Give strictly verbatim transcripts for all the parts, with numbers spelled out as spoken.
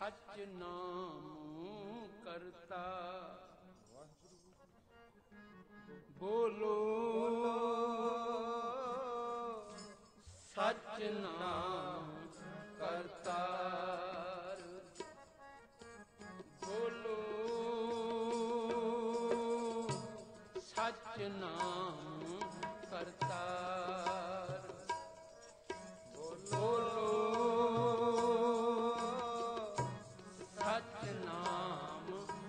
ਸਚ ਨਾਮ ਕਰਤਾ। ਬੋਲੋ ਸਚ ਨਾਮ ਕਰਤਾਰ। ਬੋਲੋ ਸਚ ਨਾਮ ਕਰਤਾਰ। ਬੋਲੋ ਸਚ ਨਾਮ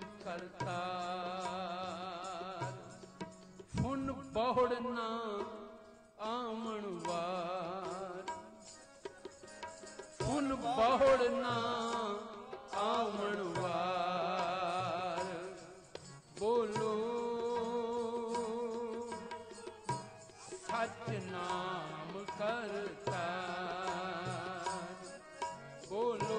ਕਰਤਾਰ। ਫੁਨ ਬਹੁੜ ਨਾ ਆਵਣ ਵਾਰ, ਫੁਨ ਬਹੁੜ ਨਾ ਆਵਣ ਵਾਰ। ਬੋਲੋ ਸਚ ਨਾਮ ਕਰਤਾਰ। ਬੋਲੋ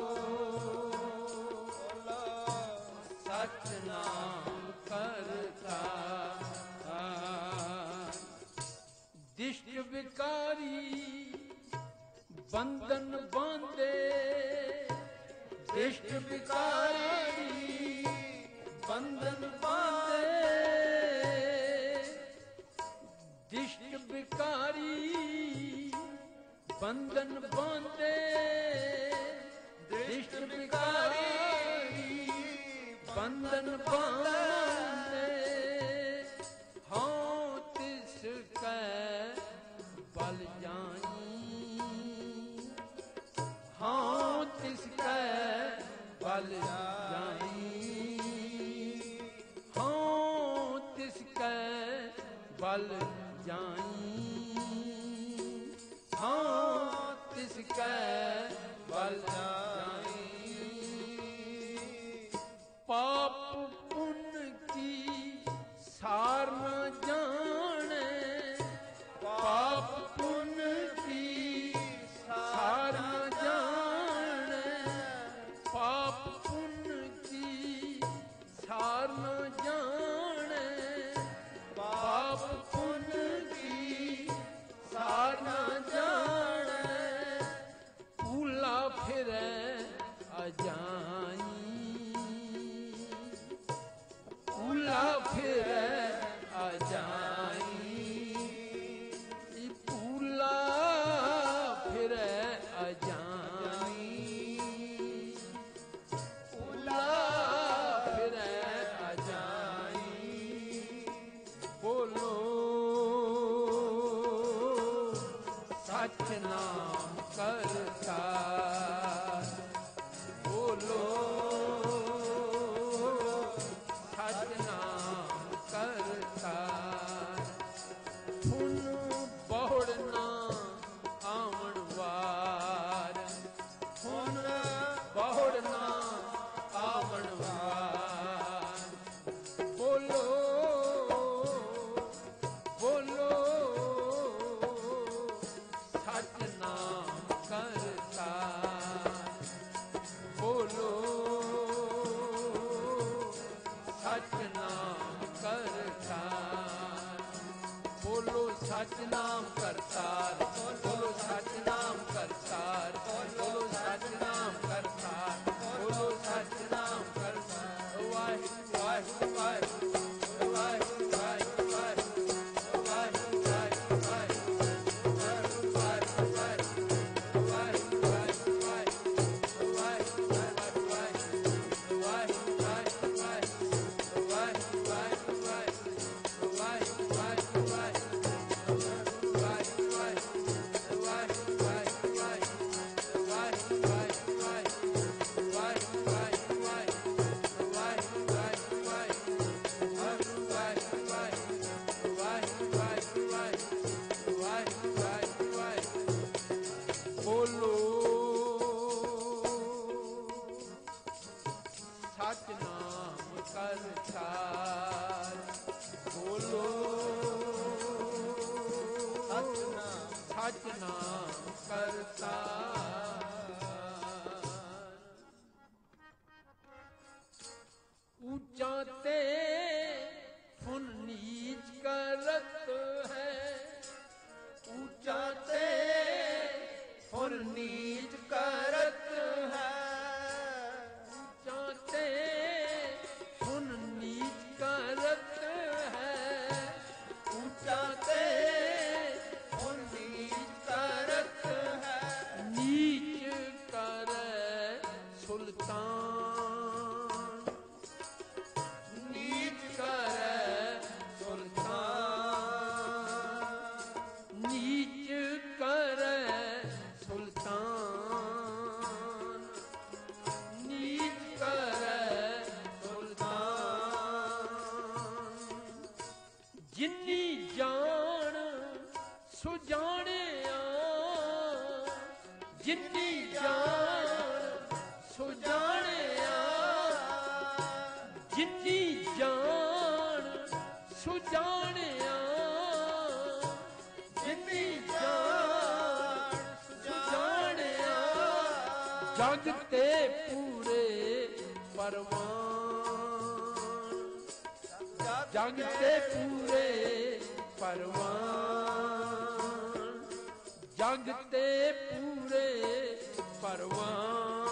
ਸਚ ਨਾਮ ਕਰਤਾਰ। ਦਿਸ਼ਟ ਵਿਕਾਰੀ ਬੰਧਨ ਬਾਂਧੇ, ਦਿਸ਼ਟ ਵਿਕਾਰੀ ਬੰਧਨ ਬਾਂਧੇ। ਦਿਸ਼ਟ ਵਿਕਾਰੀ ਬੰਧਨ ਬਾਂਧੇ, ਦਿਸ਼ਟ ਵਿਕਾਰੀ ਬੰਧਨ ਬਾਂਧੇ। ਹਾਂ ਤਿਸ ਕੈ ਬਲ ਜਾਈ, ਹਾਂ ਤਿਸ ਕੈ ਬਲ ਜਾਈ। ਹਾਂ ਤਿਸ ਕੈ ਬਲ ਜਾਈ, ਹਾਂ ਤਿਸ ਕੈ ਬਲ ਜਾਈ। ਪਾਪ ਪੁੰਨ ਕੀ ਸਾਰ ਨ ਜਾਣੈ, ਪਾਪ ਪੁੰਨ ਕੀ ਸਾਰ ਨ ਜਾਣੈ। ਪਾਪ ਪੁੰਨ ਕੀ ਸਾਰ ਨ ਜਾਣੈ, ਪਾਪ ਪੁੰਨ ਕੀ ਸਾਰ ਨ ਜਾਣੈ। ਭੂਲਾ ਫਿਰੈ ਅਜਾਈ, ਭੂਲਾ ਫਿਰੈ ਅਜਾਈ। ਭੂਲਾ ਫਿਰੈ ਅਜਾਈ, ਭੂਲਾ ਫਿਰੈ ਅਜਾਈ। ਬੋਲੋ ਸਚ ਨਾਮ ਕਰਤਾਰ। ਬੋਲੋ ਸਚ ਨਾਮ ਕਰਤਾਰ। ਫੁਨ ਬਹੁੜ ਨਾ ਆਵਣ ਵਾਰ, ਫੁਨ ਬਹੁੜ ਨਾ ਆਵਣ ਵਾਰ। ਬੋਲੋ ਬੋਲੋ ਸਚ ਨਾਮ ਕਰਤਾਰ। ਬੋਲੋ ਸਚ ਨਾਮ ਕਰਤਾਰ। ਬੋਲੋ ਸਚ ਨਾਮ ਕਰਤਾਰ। ਬੋਲੋ ਸਚ ਨਾਮ ਕਰਤਾਰ। ਬੋਲੋ ਸਚ ਨਾਮ ਕਰਤਾਰ। ਬੋਲੋ ਸਚ ਨਾਮ ਕਰਤਾਰ। ਵਾਹਿਗੁਰੂ ਵਾਹਿਗੁਰੂ ਵਾਹਿਗੁਰੂ ਵਾਹਿਗੁਰੂ ਵਾਹਿਗੁਰੂ ਵਾਹਿਗੁਰੂ ਵਾਹਿਗੁਰੂ ਬੋਲੋ ਸਚ ਨਾਮ ਕਰਤਾਰ। ਬੋਲੋ ਸਚ ਨਾਮ ਸਚ ਨਾਮ ਕਰਤਾਰ। ਉੱਚਾ ਤੇ ਫੁਨ ਨੀਚ ਕਰਤ ਹੈ, ਉੱਚਾ ਤੇ ਫੁਨ ਨੀਚ ਕਰਤ ਹੈ। ਜਿਨੀ ਜਾਣ ਸੋ ਜਾਣਿਆ, ਜਿਨੀ ਜਾਣ ਸੋ ਜਾਣਿਆ, ਜਿਨੀ ਜਾਣ ਸੋ ਜਾਣਿਆ, ਜਿਨੀ ਜਾਣ ਸੋ ਜਾਣਿਆ। ਜਗ ਤੇ ਪੂਰੇ ਪਰਵਾਨ, ਜਗ ਤੇ ਪੂਰੇ ਪਰਵਾਨ, ਜਗ ਤੇ ਪੂਰੇ ਪਰਵਾਨ,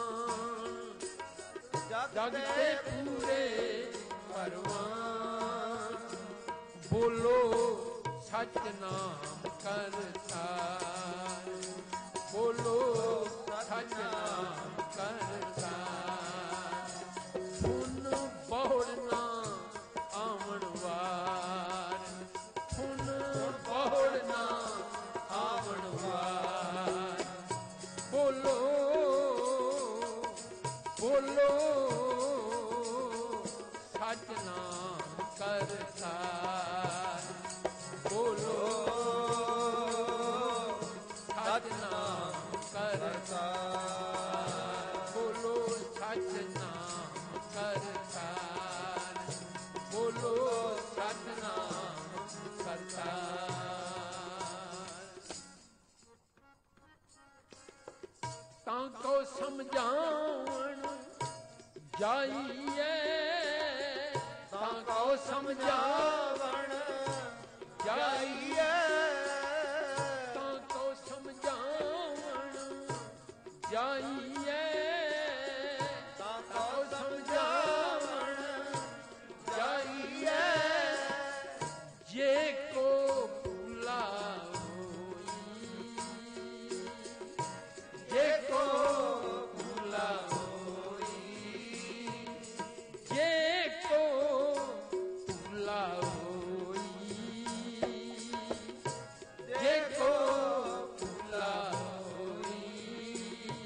ਜਗ ਤੇ ਪੂਰੇ ਪਰਵਾਨ। ਬੋਲੋ ਸਚ ਨਾਮ ਕਰਤਾ, ਬੋਲੋ ਸਚ ਨਾਮ ਕਰਤਾ। ਸੁਨ ਬਹੁੜ ਨਾ ਆਵਣ ਵਾਰ, ਸੁਨ ਬਹੁੜ ਨਾ ਆਵਣ ਵਾਰ। ਬੋਲੋ ਬੋਲੋ ਸਚ ਨਾਮ ਕਰਤਾ, ਬੋਲੋ ਸਚ ਨਾਮ ਕਰਤਾ, ਬੋਲੋ ਸਚ ਨਾਮ ਕਰਤਾ, ਬੋਲੋ ਸਚ ਨਾਮ ਕਰਤਾ। ਤਾਂ ਕੋ ਸਮਝਾਵਣ ਜਾਈਏ, ਤਾਂ ਕੋ ਸਮਝਾਵਣ ਜਾਈਏ, ਤਾਂ ਕੋ ਸਮਝਾਵਣ ਜਾਈਏ, ਤਾਂ ਕੋ ਸਮਝਾਵਣ ਜਾਈਏ। ਜੇ ਕੋ ਭੁਲਾ ਹੋਈ, ਜੇ ਕੋ ਭੁਲਾ ਹੋਈ, ਜੇ ਕੋ ਭੁਲਾ ਹੋਈ, ਜੇ ਕੋ ਭੁਲਾ ਹੋਈ।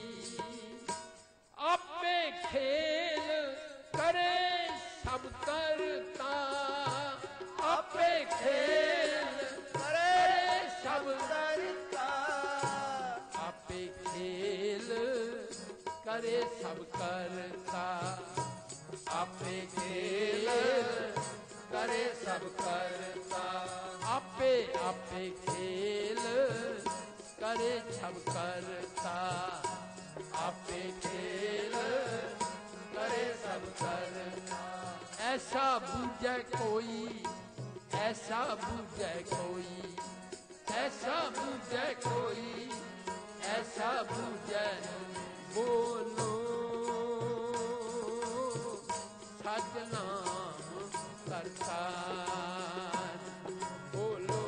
ਆਪੇ ਖੇਲ ਕਰੇ ਸਭ ਕਰਤਾ, ਆਪੇ ਖੇਲ ਕਰੇ ਸਭ ਕਰਤਾ, ਆਪੇ ਖੇਲ ਕਰੇ ਸਭ ਕਰਤਾ, ਆਪੇ ਖੇਲ ਕਰੇ ਸਭ ਕਰਤਾ। ਆਪੇ ਆਪੇ ਖੇਲ ਕਰੇ ਸਭ ਕਰਤਾ, ਆਪੇ ਖੇਲ ਕਰੇ ਸਭ ਕਰਤਾ। ਐਸਾ ਬੂਝੈ ਕੋਈ, ਐਸਾ ਬੂਝੈ ਕੋਈ, ਐਸਾ ਬੂਝੈ ਕੋਈ, ਐਸਾ ਬੂਝੈ। ਬੋਲੋ ਸਚ ਨਾਮ ਕਰਤਾ, ਬੋਲੋ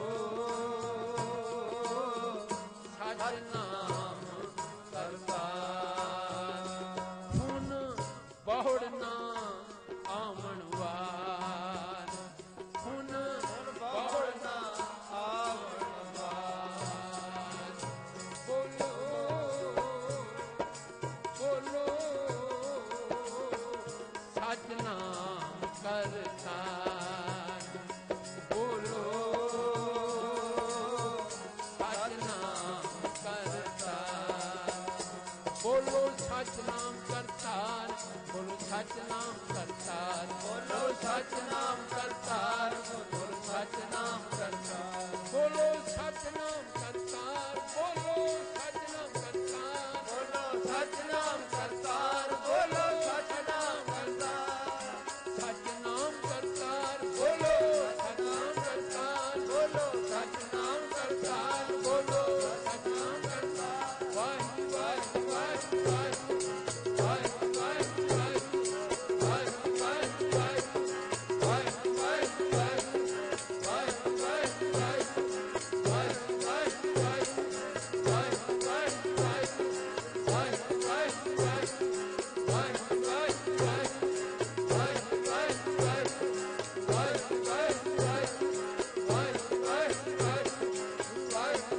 ਸਚ ਨਾਮ ਕਰਤਾ। ਹੁਣ ਬਹੁੜ ਨਾ ਆਵਣ ਵਾਰ, ਹੁਣ ਬਹੁੜ ਨਾ ਆਵਣ ਵਾਰ। ਬੋਲੋ ਬੋਲੋ ਸਚ ਨਾਮ ਕਰਤਾ, ਬੋਲੋ ਸਚ ਨਾਮ ਕਰਤਾ, ਬੋਲੋ ਸਚ ਨਾਮ ਕਰਤਾਰ, ਬੋਲੋ ਸਚ ਨਾਮ ਕਰਤਾਰ, ਬੋਲੋ ਸਚ ਨਾਮ ਕਰਤਾਰ, ਬੋਲੋ ਸਚ ਨਾਮ ਕਰਤਾਰ, ਬੋਲੋ ਸਚ ਨਾਮ ਕਰਤਾਰ, ਬੋਲੋ ਸਚ ਨਾਮ ਕਰਤਾਰ, ਬੋਲੋ ਸਚ ਨਾਮ ਕਰਤਾਰ, ਬੋਲੋ ਸਚ ਨਾਮ ਕਰਤਾਰ, ਸਚ ਨਾਮ ਕਰਤਾਰ, ਬੋਲੋ ਸਚ ਨਾਮ ਕਰਤਾਰ, ਬੋਲੋ ਸਚ ਨਾਮ ਕਰਤਾਰ, ਬੋਲੋ ਸਚ ਨਾਮ ਕਰਤਾਰ। ਵਾਹਿਗੁਰੂ ਵਾਹਿਗੁਰੂ ਵਾਹਿਗੁਰੂ ਵਾਹਿਗੁਰੂ ਵਾਹਿਗੁਰੂ ਵਾਹਿਗੁਰੂ ਵਾਹਿਗੁਰੂ ਵਾਹਿਗੁਰੂ ਵਾਹਿਗੁਰੂ ਵਾਹਿਗੁਰੂ ਵਾਹਿਗੁਰੂ ਵਾਹਿਗੁਰੂ ਵਾਹਿਗੁਰੂ ਵਾਹਿਗੁਰੂ ਵਾਹਿਗੁਰੂ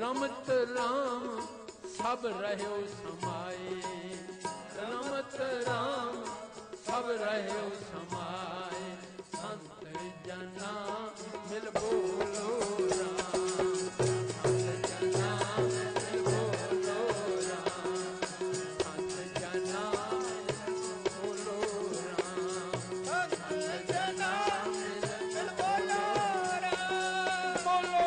ਰਮਤ ਰਾਮ ਸਭ ਰਹਿਓ ਸਮਾਏ, ਰਮਤ ਰਾਮ ਸਭ ਰਹਿਓ ਸਮਾਏ, ਸੰਤ ਜਨਾ ਮਿਲ ਬੋਲੋ ਰਾਮ, ਸੰਤ ਜਨਾ ਮਿਲ ਬੋਲੋ ਰਾਮ, ਸੰਤ ਜਨਾ ਮਿਲ ਬੋਲੋ ਰਾਮ, ਸੰਤ ਜਨਾ ਮਿਲ ਬੋਲੋ ਰਾਮ, ਬੋਲੋ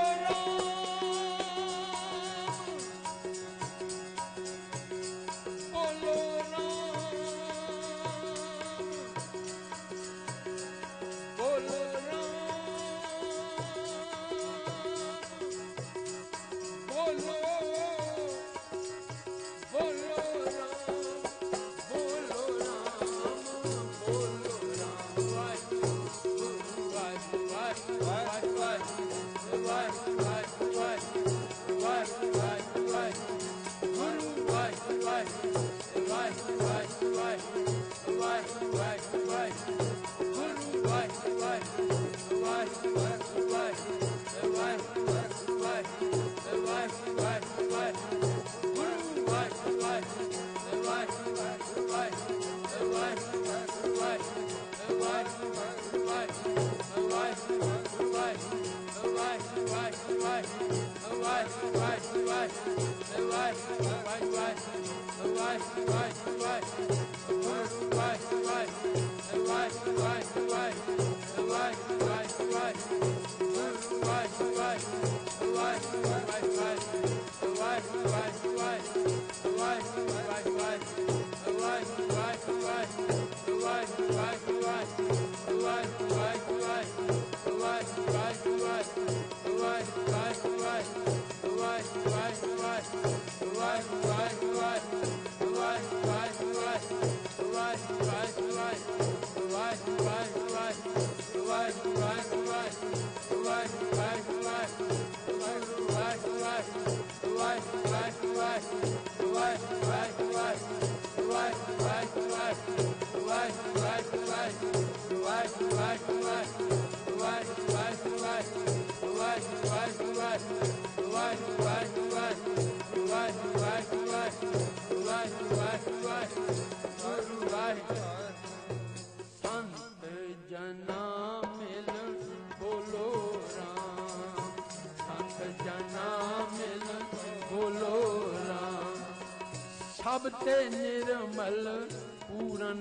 ਸਭ ਤੇ ਨਿਰਮਲ ਪੂਰਨ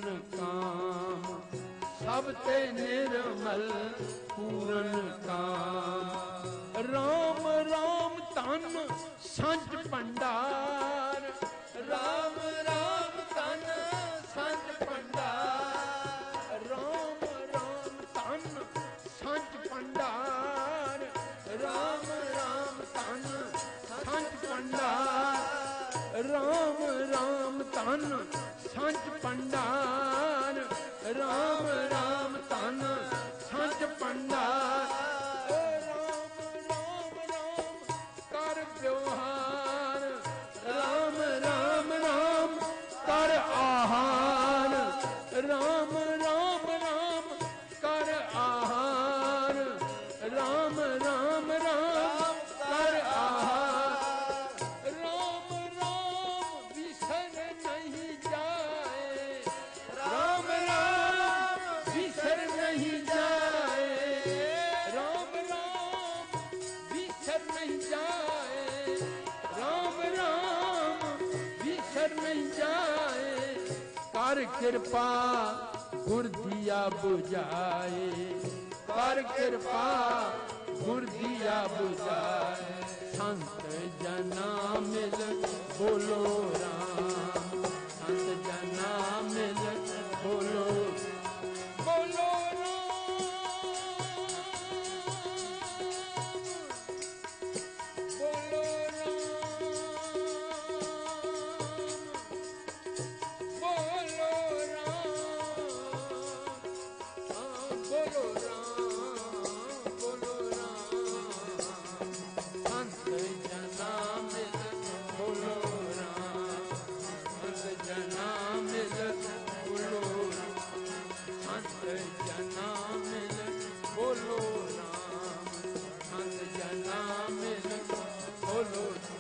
ਕਾਮ, ਸਭ ਤੇ ਨਿਰਮਲ ਪੂਰਨ ਕਾਮ, ਰਾਮ ਰਾਮ ਧਨ ਸੰਚ ਭੰਡਾਰ, ਰਾਮ ਰਾਮ ਧਨ ਸੰਚ ਭੰਡਾਰ, ਰਾਮ ਰਾਮ ਧਨ ਸੰਚ ਭੰਡਾਰ, ਰਾਮ ਰਾਮ ਧਨ ਸੰਚ ਭੰਡਾਰ, ਰਾਮ ਰਾਮ ਧਨ ਸੰਚ ਭੰਡਾਰ, ਰਾਮ ਰਾਮ ਧਨ ਸੰਚ ਭੰਡਾਰ, ਰਾਮ ਰਾਮ ਰਾਮ ਕਰ ਵਿਵਹਾਰ, ਰਾਮ ਰਾਮ ਰਾਮ ਕਰ ਆਹਾਰ, ਰਾਮ ਰਾਮ ਰਾਮ ਕਰ ਆਹਾਰ, ਰਾਮ ਰਾਮ ਰਾਮ ਕਰ ਆਹਾਰ, ਕਰ ਕਿਰਪਾ ਗੁਰ ਦੀਆ 부ਝਾਏ, ਕਰ ਕਿਰਪਾ ਗੁਰ ਦੀਆ 부ਝਾਏ, ਸੰਤ ਜਨਾ ਮਿਲ ਬੋਲੋ ਰਾਮ, ਸੰਤ ਜਨਾ ਮਿਲ ਬੋਲੋ ਬੋਲੋ Lord.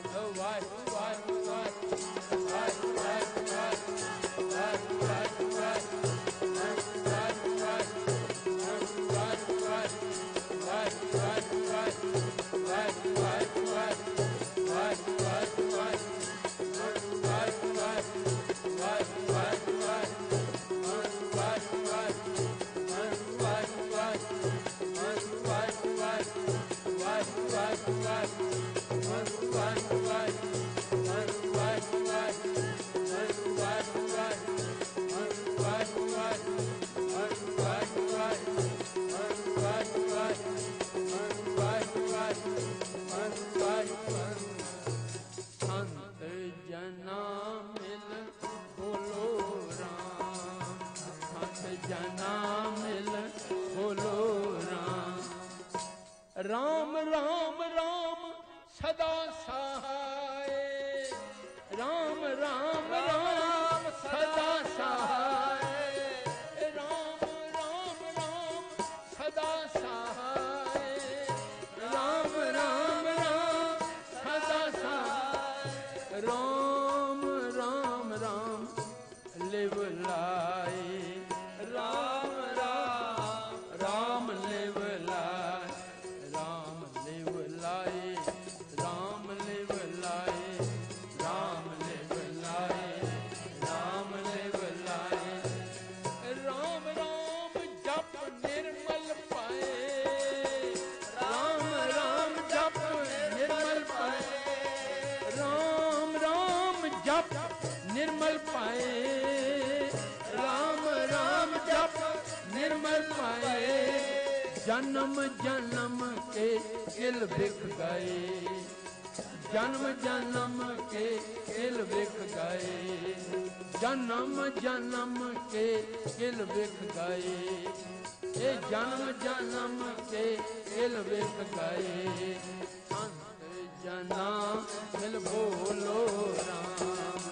जना मिल बोलो राम। राम राम राम सदा सहाय, राम राम राम सदा सहाय, राम राम राम सदा सहाय, राम राम राम सदा सहाय, राम राम राम लिव लाए, राम राम राम लिव लाए, राम लिव लाए, राम लिव लाए, राम लिव लाए, राम लिव लाए, राम राम जप निर्मल पाए, राम राम जप निर्मल पाए, राम राम जप निर्मल पाए, राम राम जप निर्मल पाए, जन्म जन्म के किल बिक गए, जन्म जन्म के किल बिक गए, जन्म जन्म के किल बिक गए, ये जन्म जन्म के किल बिक गए, अंत जना मिल बोलो राम,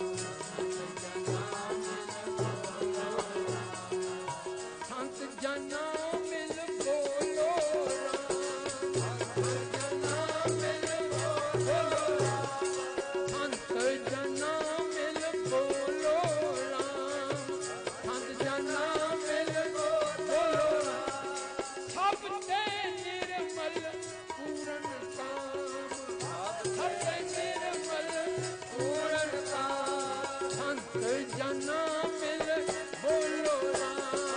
जना मिल बोलो राम, संत जना मिल बोलो राम, संत जना मिल बोलो राम, सब ते निर्मल पूरन काम, सब ते निर्मल पूरन काम, संत जना मिल बोलो राम,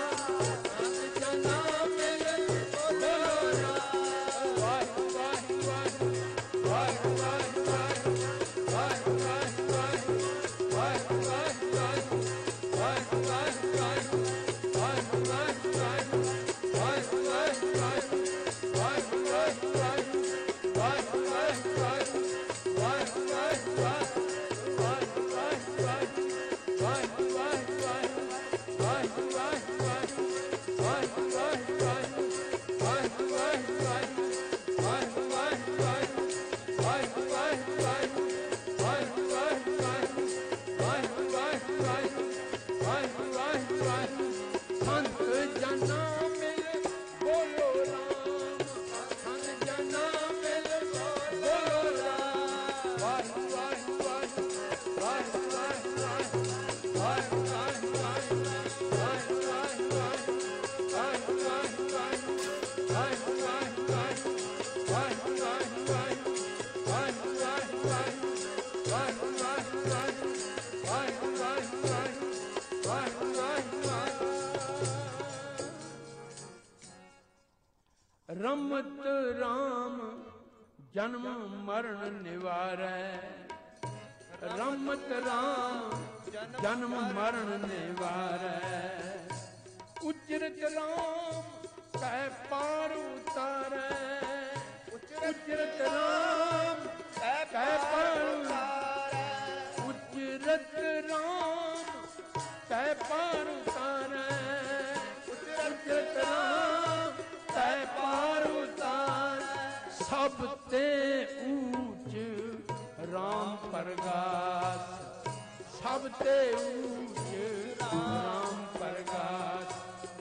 रमत राम जन्म मरण निवारै, रमत राम जन्म मरण निवारै, उजरत राम कह पार उतारै, उजरत राम कह पार उतारै, उजरत राम कह पार उतारै, उजरत राम कह पार उतारै, सब ते ऊंच राम प्रगास, सब ते ऊंच राम प्रगास,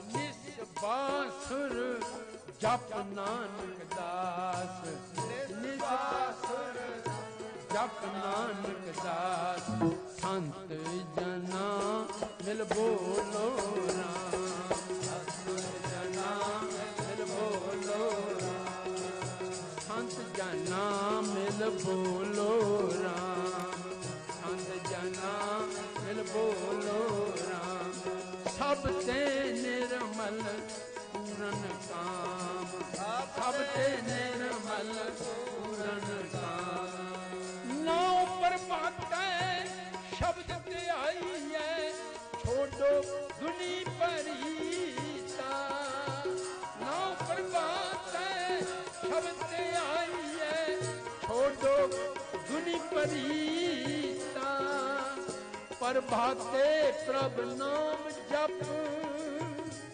निस्बासुर जप नानक दास, निस्बासुर जप नानक दास, संत जना मिल बोलो राम, संत जना मिल बोलो राम, संत जना मिल बोलो राम, संत जना मिल बोलो राम, सब ते निर्मल पूरन काम, सब ते निर्मल पूरन काम, नाउ परमात्मा शब्द ते आई है, छोड़ो दुनी परीता, नाउ परमात्मा शब्द ते आई है, छोड़ो दुनी परीता, प्रभाते प्रभ नाम जप,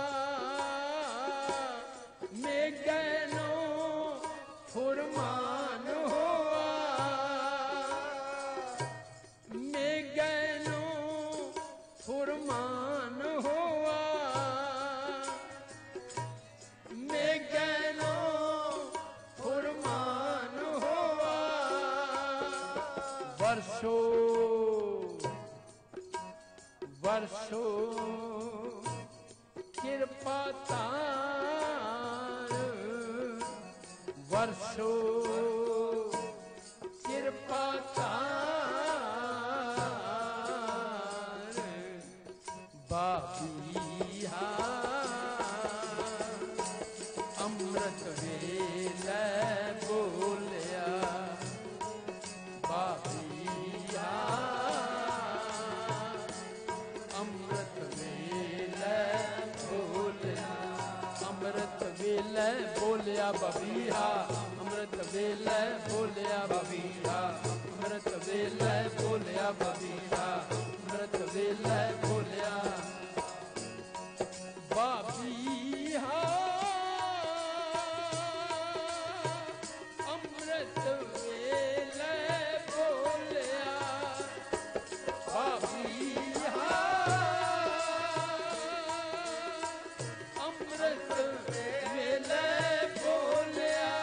ਵਰਸੋ ਵਰਸੋ ਕਿਰਪਾ ਧਾਰ ਵਰਸੋ ਕਿਰਪਾ ਧਾਰ ਬਾਬੀਹਾ ਅੰਮ੍ਰਿਤ ਵੇਲੇ ਬੋਲਿਆ ਬਾਬੀਹਾ ਅੰਮ੍ਰਿਤ ਵੇਲੇ ਬੋਲਿਆ ਅੰਮ੍ਰਿਤ ਵੇਲੇ ਬੋਲਿਆ ਬਾਬੀਹਾ ਅੰਮ੍ਰਿਤ ਵੇਲੇ ਬੋਲਿਆ ਬਾਬੀਹਾ ਅੰਮ੍ਰਿਤ ਵੇਲੇ ਬੋਲਿਆ ਬਾਬੀਹਾ ਅੰਮ੍ਰਿਤ ਵੇਲੇ ਬੋਲਿਆ ਬਾਬੀਹਾ ਅੰਮ੍ਰਿਤ ਵੇਲੇ ਬੋਲਿਆ ਬਾਬੀਹਾ ਅੰਮ੍ਰਿਤ ਵੇਲੇ ਬੋਲਿਆ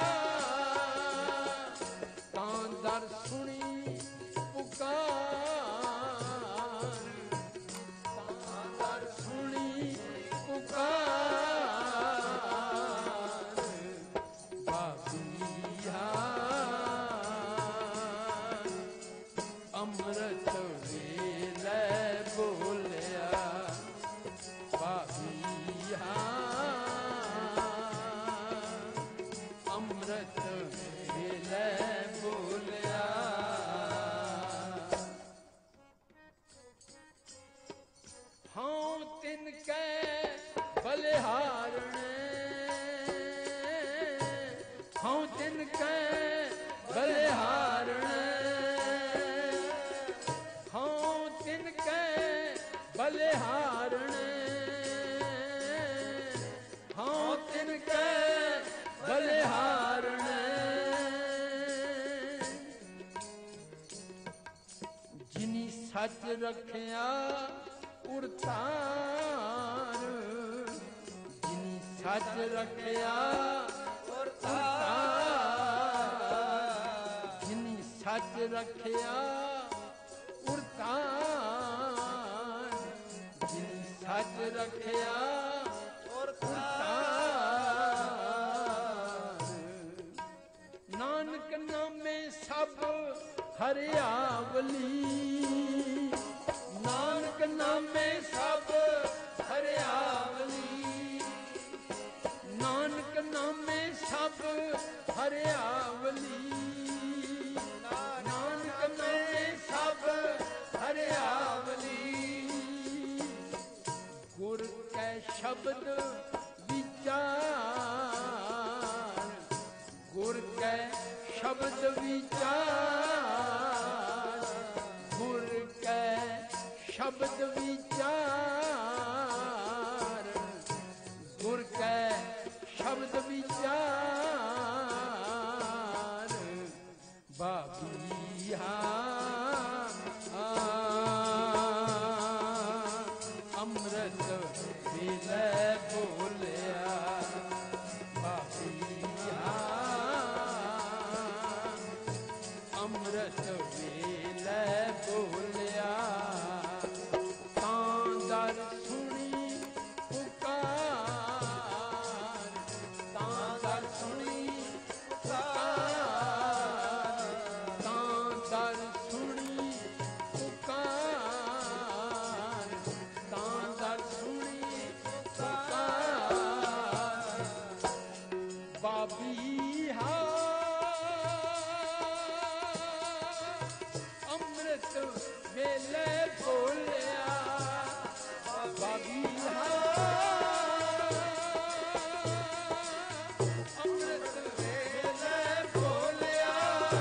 ਤਾਂ ਦਰ ਸੁਣੀ ਪੁਕਾਰ ਤਾਂ ਦਰ ਸੁਣੀ ਪੁਕਾਰ ਬਾਬੀਹਾ ਅੰਮ੍ਰਿਤ ਵੇਲੇ ਬੋਲਿਆ ਬਾਬੀਹਾ ਅੰਮ੍ਰਿਤ ਵੇਲੇ ਬੋਲਿਆ ਹਾਂ ਤਿਨ ਕੈ ਬਲਿਹਾਰਣ ਹਾਂ ਤਿਨ ਕੈ ਬਲਿਹਾਰਣ ਹਾਂ ਤਿਨ ਕੈ ਬਲਿਹਾਰਣ ਹਾਂ ਤਿਨ ਕੈ ਬਲਿਹਾਰਣ ਜਿਨੀ ਸੱਚ ਰੱਖਿਆ ਉਰਤਾਰ ਜਿਨੀ ਸੱਚ ਰੱਖਿਆ ਉਰਤਾਰ ਜਿਨੀ ਸੱਚ ਰੱਖਿਆ ਉਰਤਾਰ ਜਿਨੀ ਸੱਚ ਰੱਖਿਆ ਉਰਤਾਰ ਨਾਨਕ ਨਾਮੇ ਸਭ ਹਰਿਆਵਲੀ ਨਾਨਕ ਨਾਮੇ ਸਭ ਹਰਿਆਵਲੀ ਨਾਨਕ ਨਾਮੇ ਸਭ ਹਰਿਆਵਲੀ ਨਾਨਕ ਨਾਮੇ ਸਭ ਹਰਿਆਵਲੀ ਗੁਰ ਕੈ ਸ਼ਬਦ ਵਿਚਾਰ ਗੁਰ ਕੈ ਸ਼ਬਦ ਵਿਚਾਰ ਗੁਰ ਕੈ ਸ਼ਬਦ ਵਿਚਾਰ ਗੁਰ ਕੈ ਸ਼ਬਦ ਵਿਚਾਰ ਬਾਬੀਹਾ ਅੰਮ੍ਰਿਤ ਵੇਲੇ ਬੋਲਿਆ ਬਾਬੀਹਾ ਅੰਮ੍ਰਿਤ ਵੇਲੇ ਬੋਲਿਆ ਤਾਂ ਦਰ ਸੁਣੀ ਪੁਕਾਰ ਤਾਂ ਦਰ ਸੁਣੀ ਪੁਕਾਰ ਤਾਂ ਦਰ ਸੁਣੀ ਪੁਕਾਰ ਤਾਂ ਦਰ ਸੁਣੀ ਪੁਕਾਰ ਬਾਬੀਹਾ ਅੰਮ੍ਰਿਤ ਵੇਲੇ ਬੋਲਿਆ ਬਾਬੀਹਾ ਅੰਮ੍ਰਿਤ ਵੇਲੇ ਬੋਲਿਆ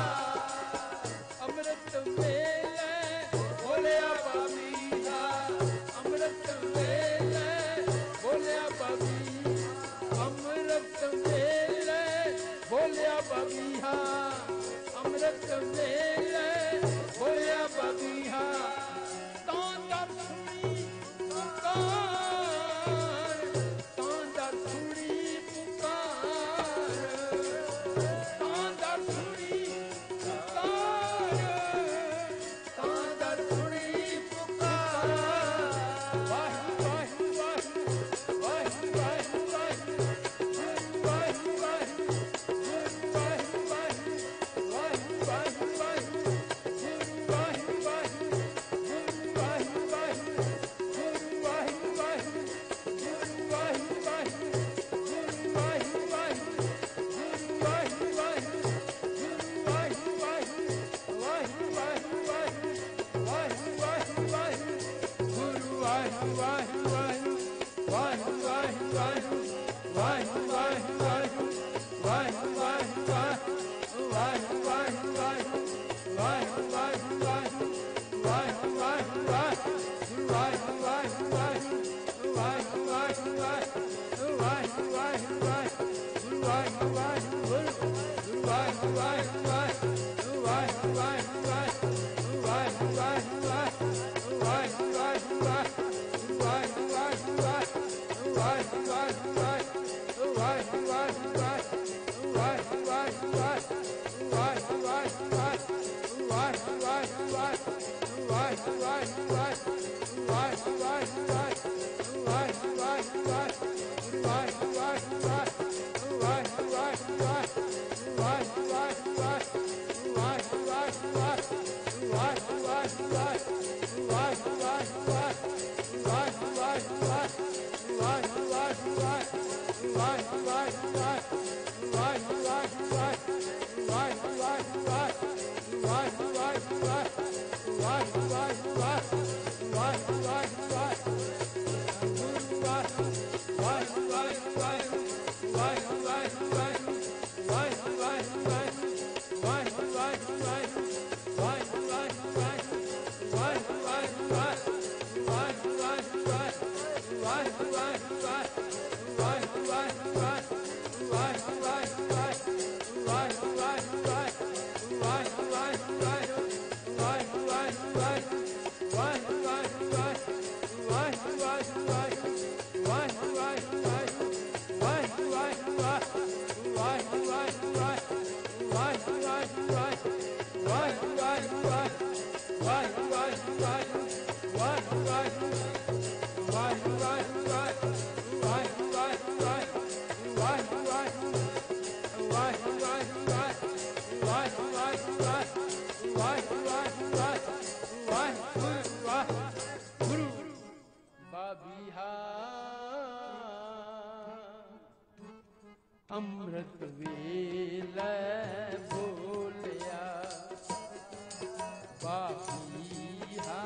ਅੰਮ੍ਰਿਤ ਵੇਲੇ ਬੋਲਿਆ ਬਾਬੀਹਾ ਅੰਮ੍ਰਿਤ ਵੇਲੇ ਬੋਲਿਆ ਬਾਬੀ ਅੰਮ੍ਰਿਤ ਵੇਲੇ ਬੋਲਿਆ ਬਾਬੀਹਾ ਅੰਮ੍ਰਿਤ ਵੇਲੇ ਬੋਲਿਆ ਬਾਬੀਹਾ ਤਾਂ ਦਰ ਸੁਣੀ ਪੁਕਾਰ ਤਾਂ ਦਰ ਸੁਣੀ ਪੁਕਾਰ ਤਾਂ ਦਰ ਸੁਣੀ ਪੁਕਾਰ ਅੰਮ੍ਰਿਤ ਵੇਲੇ ਬੋਲਿਆ ਬਾਬੀਹਾ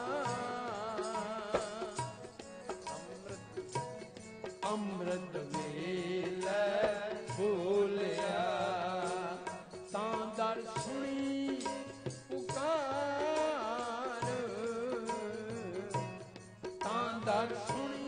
ਅੰਮ੍ਰਿਤ ਅੰਮ੍ਰਿਤ ਵੇਲੇ ਬੋਲਿਆ ਤਾਂ ਦਰ ਸੁਣੀ ਪੁਕਾਰ ਤਾਂ ਦਰ ਸੁਣੀ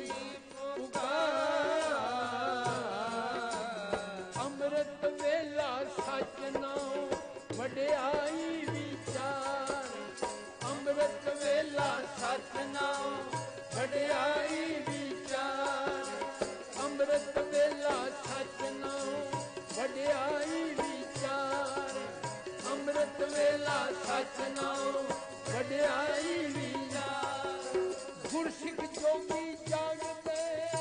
ਵਡਿਆਈ ਵਿਚਾਰ ਅੰਮ੍ਰਿਤ ਵੇਲਾ ਸਤਿਨਾਮ ਵਡਿਆਈ ਵਿਚਾਰ ਅੰਮ੍ਰਿਤ ਵੇਲਾ ਸਤਿਨਾਮ ਵਡਿਆਈ ਵਿਚਾਰ ਅੰਮ੍ਰਿਤ ਵੇਲਾ ਸਤਿਨਾਮ ਵਡਿਆਈ ਵਿਚਾਰ ਗੁਰਸਿੱਖ ਜੋਗੀ ਜਾਗਦੇ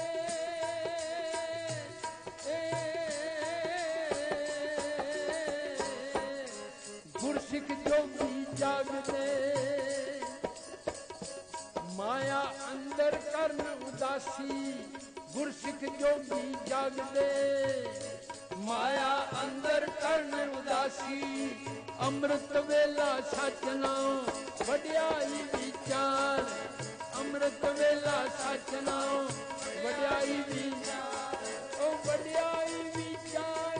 ਗੁਰਸਿੱਖ ਜੋਗੀ ਜਾਗਦੇ ਮਾਇਆ ਅੰਦਰ ਕਰਨ ਉਦਾਸੀ ਗੁਰਸਿੱਖ ਜੋਗੀ ਜਾਗਦੇ ਮਾਇਆ ਅੰਦਰ ਕਰਨ ਉਦਾਸੀ ਅੰਮ੍ਰਿਤ ਵੇਲਾ ਸਤਿਨਾਮ ਵਡਿਆਈ ਵਿਚਾਰ ਅੰਮ੍ਰਿਤ ਵੇਲਾ ਸਤਿਨਾਮ ਵਡਿਆਈ ਵਿਚਾਰ ਉਹ ਵਡਿਆਈ ਵਿਚਾਰ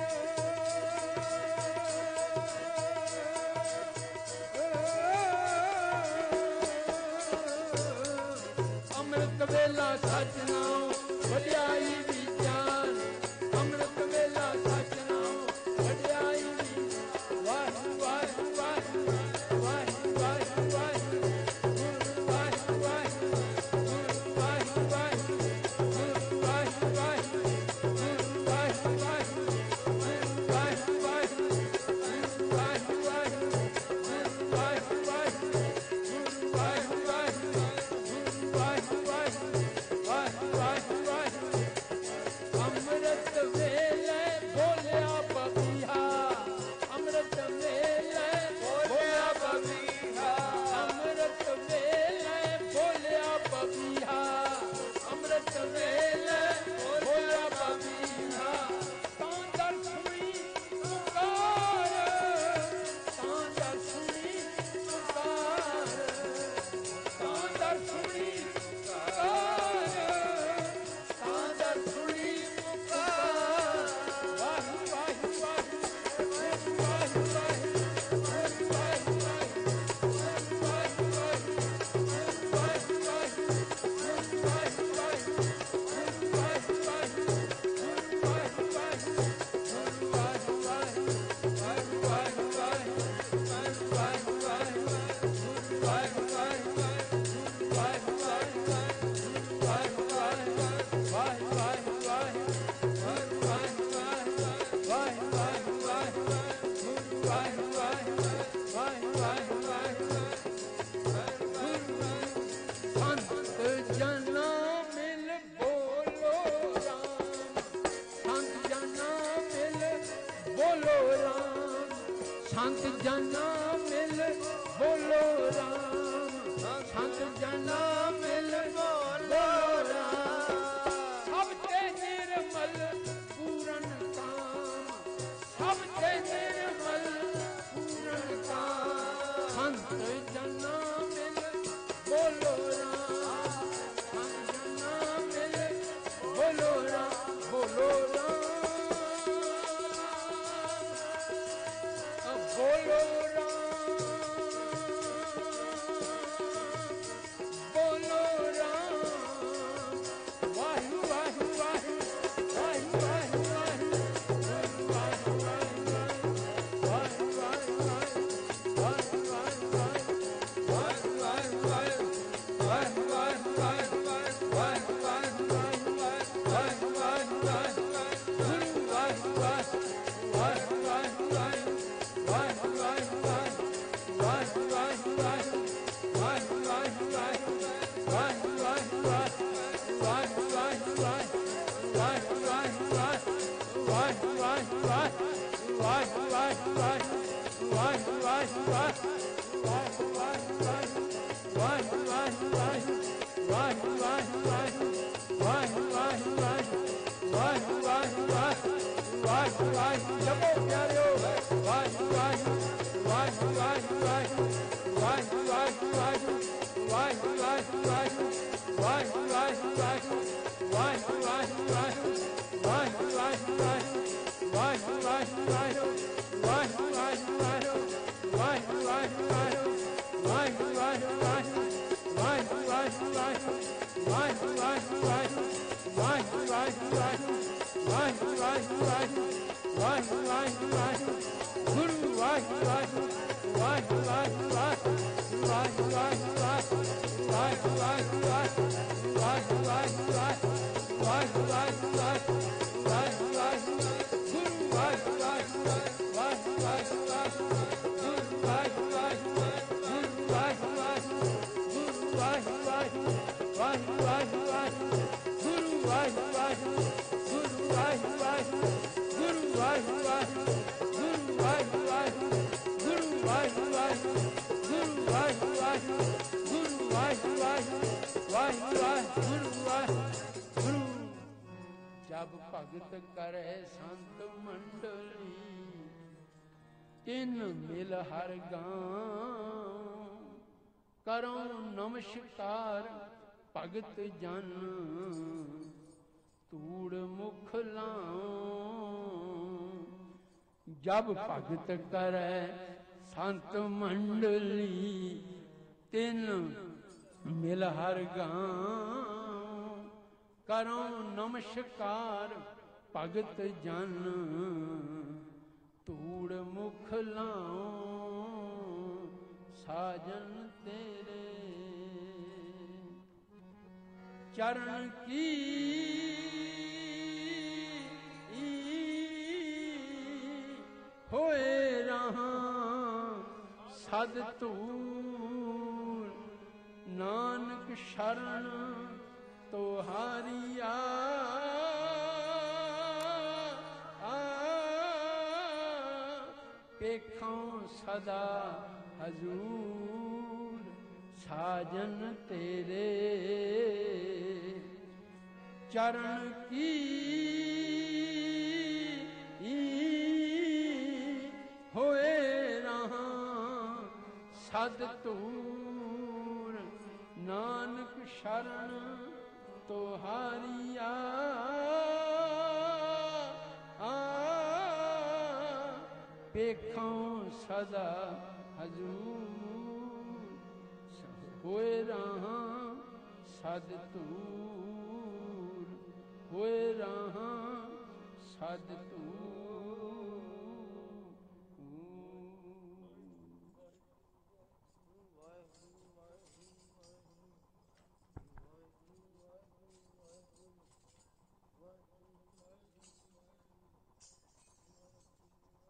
ਅੰਮ੍ਰਿਤ ਵੇਲਾ ਸਤਿਨਾਮ ਵਡਿਆਈ ਵਿਚਾਰ ਅੰਮ੍ਰਿਤ ਵੇਲਾ ਸਤਿਨਾਮ ਵਡਿਆਈ ਵਾਹਿਗੁਰੂ ਵਾਹਿਗੁਰੂ ਵਾਹਿਗੁਰੂ ਵਾਹਿਗੁਰੂ ਵਾਹਿਗੁਰੂ ਵਾਹਿਗੁਰੂ ਵਾਹਿਗੁਰੂ ਵਾਹਿਗੁਰੂ ਵਾਹਿਗੁਰੂ ਵਾਹਿਗੁਰੂ ਸੰਤ ਜਨਾ ਮਿਲ ਬੋਲੋ ਰਾਮ, ਸੰਤ ਜਨਾ ਮਿਲ ਬੋਲੋ ਰਾਮ। ਸਭ ਤੇ ਨਿਰਮਲ ਪੂਰਨ ਕਾਮ, ਸਭ ਤੇ ਨਿਰਮਲ ਪੂਰਨ ਕਾਮ। ਸੰਤ ਜਨਾ ਮਿਲ ਬੋਲੋ ਰਾਮ, ਸੰਤ ਜਨਾ ਮਿਲ ਬੋਲੋ ਰਾਮ, ਬੋਲੋ ਰਾਮ, ਬੋਲੋ ਰਾਮ, ਬੋਲੋ ਰਾਮ। ਵਾਹਿਗੁਰੂ ਵਾਹਿਗੁਰੂ ਵਾਹਿਗੁਰੂ ਵਾਹਿਗੁਰੂ ਵਾਹਿਗੁਰੂ ਵਾਹਿਗੁਰੂ ਵਾਹਿਗੁਰੂ ਜਬ ਭਗਤ ਕਰੈ ਸੰਤ ਮੰਡਲੀ, ਤਿਨ ਮਿਲ ਹਰ ਗਾਉ। ਕਰੋ ਨਮਸਕਾਰ ਭਗਤ ਜਨ, ਧੂੜ ਮੁਖ ਲਾਉ। ਜਬ ਭਗਤ ਕਰੈ ਸੰਤ ਮੰਡਲੀ, ਤਿਨ ਮਿਲ ਹਰ ਗਾਉ। ਕਰੋ ਨਮਸਕਾਰ ਭਗਤ ਜਨ, ਧੂੜ ਮੁਖ ਲਾਉ। ਸਾਜਨ ਤੇਰੇ ਚਰਨ ਕੀ ਹੋਏ ਰਹਾ ਸਦ ਧੂੜ। ਨਾਨਕ ਸ਼ਰਨ ਤੁਹਾਰੀਆ ਪੇਖਾਂ ਸਦਾ ਹਜ਼ੂਰ। ਸਾਜਨ ਤੇਰੇ ਚਰਨ ਕੀ ਹੋਏ ਰਹਾ ਸਦ ਧੂਰ। ਨਾਨਕ ਸ਼ਰਨ ਤੁਹਾਰੀਆ ਪੇਖਾਂ ਸਦਾ ਹਜ਼ੂਰ। ਹੋਏ ਰਹਾ ਸਦ ਧੂਰ, ਹੋਏ ਰਹਾ ਸਦ ਧੂਰ।